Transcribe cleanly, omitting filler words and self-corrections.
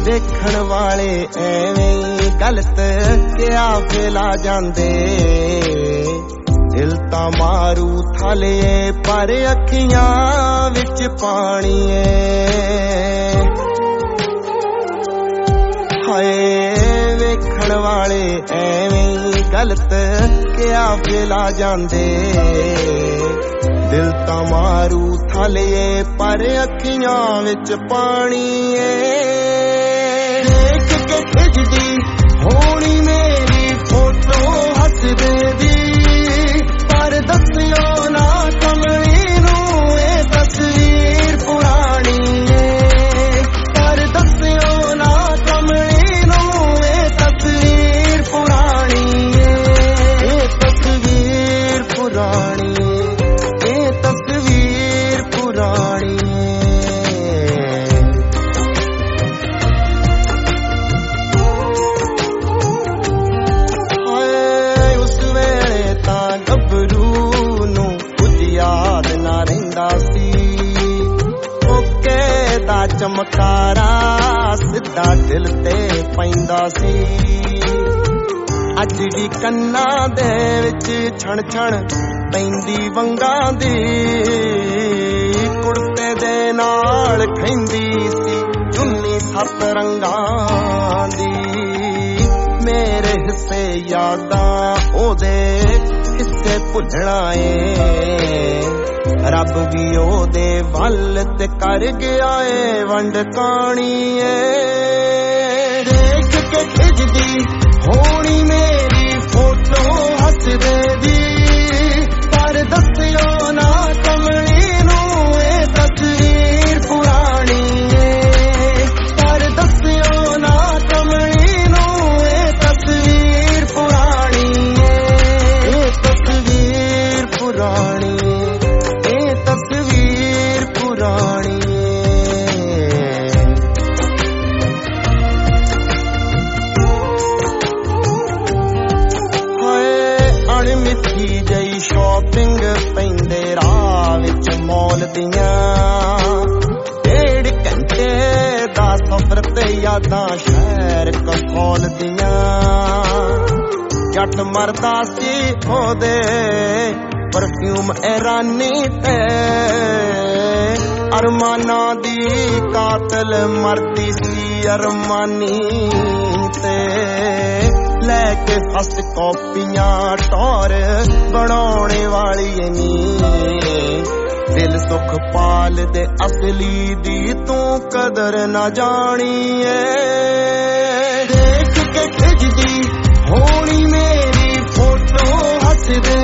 देखण वाले एवें गलत क्या फैला जांदे दिल तां मारू थाले पर अखियां विच पानी हाय वेखण वाले एवें गलत क्या फैला जांदे दिल तां मारू थाले पर अखियां विच पानी देख के खिजदी होनी मेरी फोटो हसदे दी पर दसियो ना कमली नूं ए तस्वीर पुरानी पर दसियो ना कमली नूं ए तस्वीर पुरानी ए तस्वीर पुरानी ए तस्वीर पुरानी चमकारा सिद्धा दिल ते पैंदा सी अज भी कन्ना दे विच छण छण पैंदी वंगां दी कुर्ते दे नाल खैंदी सी चुन्नी सत रंगां दी मेरे हिस्से यादां ओदे हिस्से भुलना रब भी ओदे वल ते कर गया वंड कानी देख के खिजदी होनी मेरी फोटो हसदे दी पर दसियो ना कमली नूं ए तस्वीर पुरानी पर दसियो ना कमली नूं ए तस्वीर पुरानी ए तस्वीर पुरानी तस्वीर पुरानी हाय अणमिथी जई शॉपिंग पैंदे राह विच मॉल दियां 1.5 घंटे दा सफर ते यादां शहर कसौल दियां जट मरदा सी ओदे परफ्यूम ऐरानी ते अरमाना दी कातल मरदी सी अरमानी ते लैके फस्ट कॉपियां टौर बनाने वाली नी दिल सुख पाल दे असली दी तू कदर ना जानी देख के खिजदी होनी मेरी फोटो हसदे